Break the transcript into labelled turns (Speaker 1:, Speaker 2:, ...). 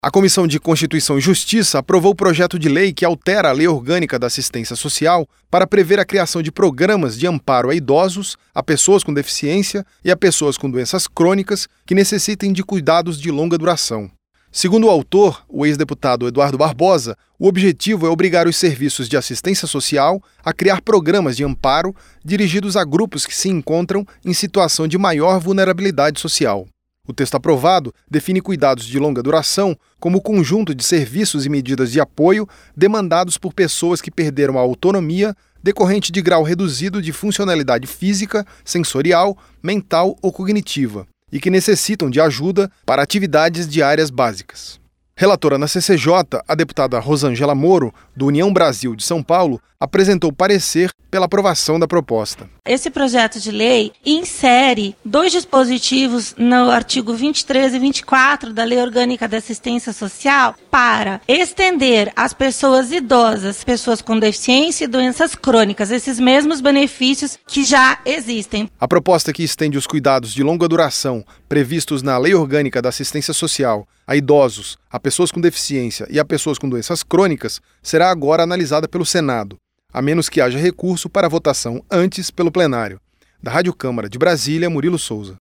Speaker 1: A Comissão de Constituição e Justiça aprovou o projeto de lei que altera a Lei Orgânica da Assistência Social para prever a criação de programas de amparo a idosos, a pessoas com deficiência e a pessoas com doenças crônicas que necessitem de cuidados de longa duração. Segundo o autor, o ex-deputado Eduardo Barbosa, o objetivo é obrigar os serviços de assistência social a criar programas de amparo dirigidos a grupos que se encontram em situação de maior vulnerabilidade social. O texto aprovado define cuidados de longa duração como o conjunto de serviços e medidas de apoio demandados por pessoas que perderam a autonomia decorrente de grau reduzido de funcionalidade física, sensorial, mental ou cognitiva e que necessitam de ajuda para atividades diárias básicas. Relatora na CCJ, a deputada Rosângela Moro, do União Brasil de São Paulo, apresentou parecer pela aprovação da proposta.
Speaker 2: Esse projeto de lei insere 2 dispositivos no artigo 23 e 24 da Lei Orgânica da Assistência Social para estender às pessoas idosas, pessoas com deficiência e doenças crônicas, esses mesmos benefícios que já existem.
Speaker 1: A proposta que estende os cuidados de longa duração previstos na Lei Orgânica da Assistência Social a idosos, a pessoas com deficiência e a pessoas com doenças crônicas será agora analisada pelo Senado, a menos que haja recurso para votação antes pelo plenário. Da Rádio Câmara de Brasília, Murilo Souza.